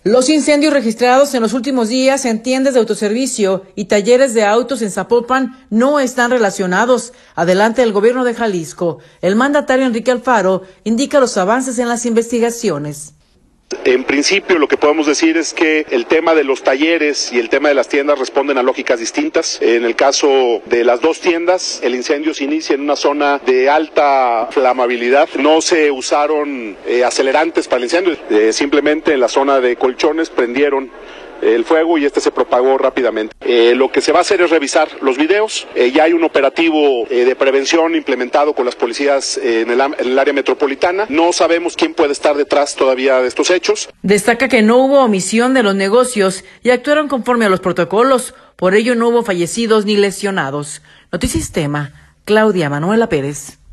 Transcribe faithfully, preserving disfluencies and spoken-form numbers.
Los incendios registrados en los últimos días en tiendas de autoservicio y talleres de autos en Zapopan no están relacionados. Adelante el gobierno de Jalisco. El mandatario Enrique Alfaro indica los avances en las investigaciones. En principio, lo que podemos decir es que el tema de los talleres y el tema de las tiendas responden a lógicas distintas. En el caso de las dos tiendas, el incendio se inicia en una zona de alta flamabilidad. No se usaron eh, acelerantes para el incendio, eh, simplemente en la zona de colchones prendieron el fuego y este se propagó rápidamente. Eh, lo que se va a hacer es revisar los videos. Eh, ya hay un operativo eh, de prevención implementado con las policías eh, en, el, en el área metropolitana. No sabemos quién puede estar detrás todavía de estos hechos. Destaca que no hubo omisión de los negocios y actuaron conforme a los protocolos. Por ello no hubo fallecidos ni lesionados. Notisistema, Claudia Manuela Pérez.